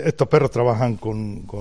Estos perros trabajan con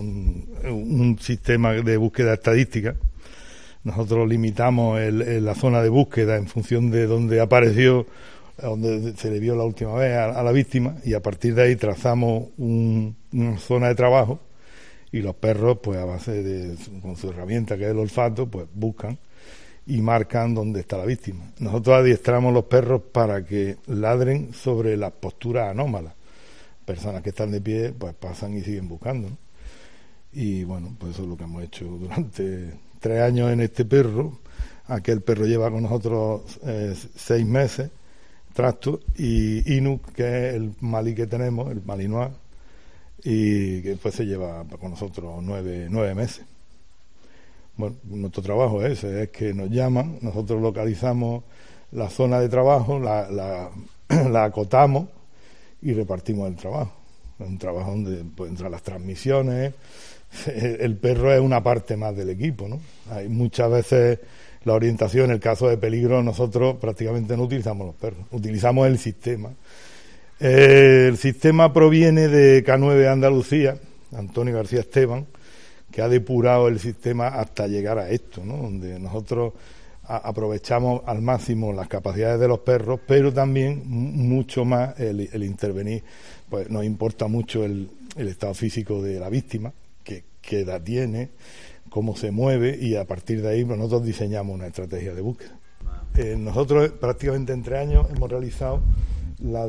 un sistema de búsqueda estadística. Nosotros limitamos la zona de búsqueda en función de dónde apareció, donde se le vio la última vez a la víctima, y a partir de ahí trazamos una zona de trabajo, y los perros, pues a base con su herramienta que es el olfato, pues buscan y marcan dónde está la víctima. Nosotros adiestramos los perros para que ladren sobre las posturas anómalas. Personas que están de pie, pues pasan y siguen buscando, ¿no? Y bueno, pues eso es lo que hemos hecho durante 3 años en este perro. Aquel perro lleva con nosotros 6 meses, Trasto, y Inuk, que es el malí que tenemos, el malinois, y que después se lleva con nosotros 9 meses. Bueno, nuestro trabajo es que nos llaman, nosotros localizamos la zona de trabajo, la acotamos y repartimos el trabajo. Es un trabajo donde pueden entrar las transmisiones. El perro es una parte más del equipo, ¿no? Hay muchas veces la orientación, en el caso de peligro, nosotros prácticamente no utilizamos los perros, utilizamos el sistema. El sistema proviene de K9 Andalucía, Antonio García Esteban, que ha depurado el sistema hasta llegar a esto, ¿no? Donde nosotros aprovechamos al máximo las capacidades de los perros, pero también mucho más el intervenir. Pues nos importa mucho el estado físico de la víctima, qué edad tiene, cómo se mueve, y a partir de ahí pues, nosotros diseñamos una estrategia de búsqueda. Nosotros prácticamente en 3 años hemos realizado la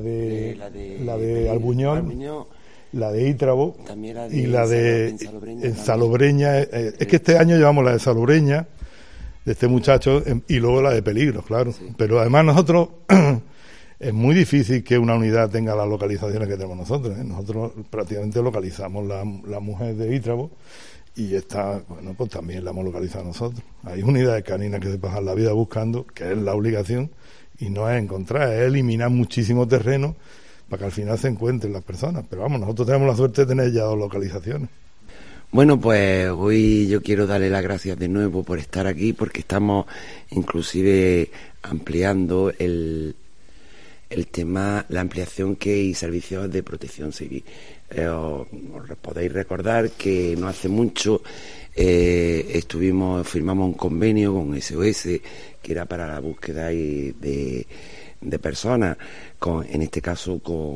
de Albuñol, la de Ítrabo y la de Salobreña. Es que este año llevamos la de Salobreña, de este muchacho, y luego la de peligro, claro. Sí. Pero además nosotros, es muy difícil que una unidad tenga las localizaciones que tenemos nosotros, ¿eh? Nosotros prácticamente localizamos la mujer de Ítrabo, y esta, bueno, pues también la hemos localizado nosotros. Hay unidades caninas que se pasan la vida buscando, que es la obligación, y no es encontrar, es eliminar muchísimo terreno para que al final se encuentren las personas. Pero vamos, nosotros tenemos la suerte de tener ya 2 localizaciones. Bueno, pues hoy yo quiero darle las gracias de nuevo por estar aquí, porque estamos inclusive ampliando el tema, la ampliación que hay servicios de protección civil. Os podéis recordar que no hace mucho firmamos un convenio con SOS, que era para la búsqueda de personas, en este caso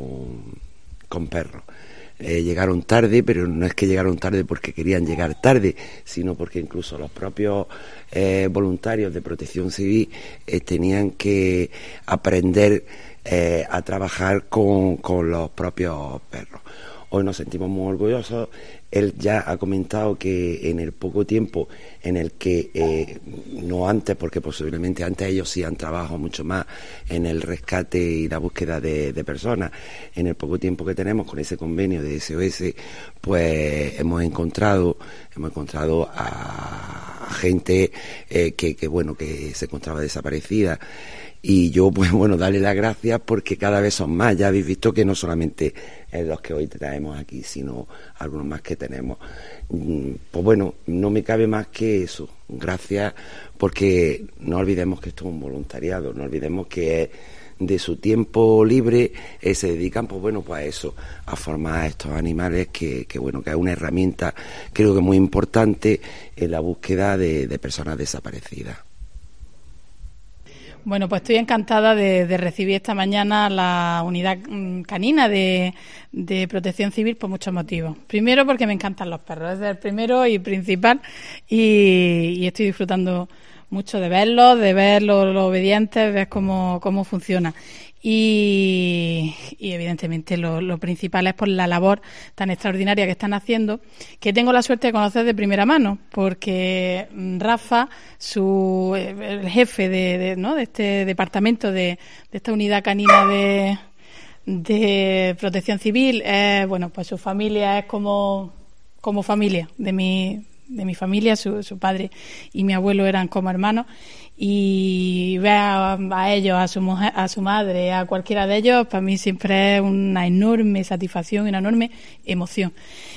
con perros. Llegaron tarde, pero no es que llegaron tarde porque querían llegar tarde, sino porque incluso los propios voluntarios de protección civil tenían que aprender a trabajar con los propios perros. Hoy nos sentimos muy orgullosos. Él ya ha comentado que en el poco tiempo en el que, no antes, porque posiblemente antes ellos sí han trabajado mucho más en el rescate y la búsqueda de personas, en el poco tiempo que tenemos con ese convenio de SOS, pues hemos encontrado a gente que se encontraba desaparecida. Y yo, pues bueno, darle las gracias porque cada vez son más. Ya habéis visto que no solamente es los que hoy traemos aquí, sino algunos más que tenemos. Pues bueno, no me cabe más que eso. Gracias, porque no olvidemos que esto es un voluntariado, no olvidemos que de su tiempo libre se dedican, pues bueno, pues a eso, a formar a estos animales que es una herramienta, creo que muy importante en la búsqueda de personas desaparecidas. Bueno, pues estoy encantada de recibir esta mañana la unidad canina de Protección Civil por muchos motivos. Primero, porque me encantan los perros, es el primero y principal, y estoy disfrutando mucho de verlos, de ver lo obedientes, ver cómo funciona. Y evidentemente lo principal es por la labor tan extraordinaria que están haciendo, que tengo la suerte de conocer de primera mano, porque Rafa, el jefe de este departamento, de esta unidad canina de Protección Civil, pues su familia es como familia de mi familia, su padre y mi abuelo eran como hermanos, y ver a ellos, a su mujer, a su madre, a cualquiera de ellos, para mí siempre es una enorme satisfacción y una enorme emoción.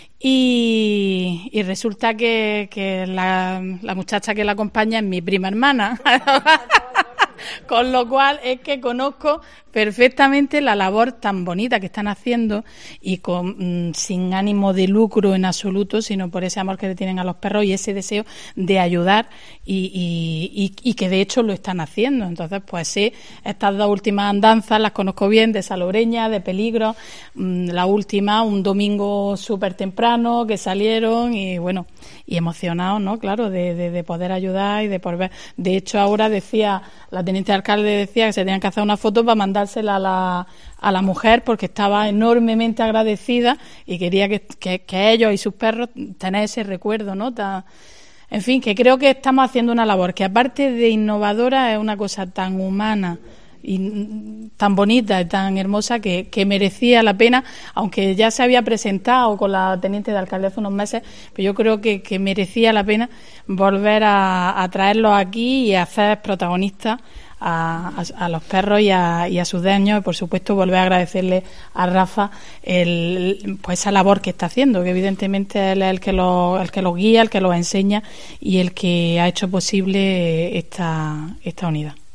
Y resulta que la muchacha que la acompaña es mi prima hermana. Con lo cual es que conozco perfectamente la labor tan bonita que están haciendo y sin ánimo de lucro en absoluto, sino por ese amor que le tienen a los perros y ese deseo de ayudar y que de hecho lo están haciendo. Entonces, pues sí, estas 2 últimas andanzas las conozco bien, de Salobreña, de Peligro, la última, un domingo súper temprano que salieron y bueno, y emocionados, ¿no? Claro, de poder ayudar y de poder ver. De hecho, ahora decía, la teniente alcalde decía que se tenían que hacer una foto para mandársela a la mujer porque estaba enormemente agradecida y quería que ellos y sus perros tener ese recuerdo, ¿no? En fin, que creo que estamos haciendo una labor que aparte de innovadora es una cosa tan humana y tan bonita y tan hermosa que merecía la pena, aunque ya se había presentado con la teniente de alcalde hace unos meses, pero yo creo que merecía la pena volver a traerlos aquí y a hacer protagonistas a los perros y a sus dueños, y por supuesto volver a agradecerle a Rafa pues esa labor que está haciendo, que evidentemente él es el que los guía, el que los enseña y el que ha hecho posible esta unidad.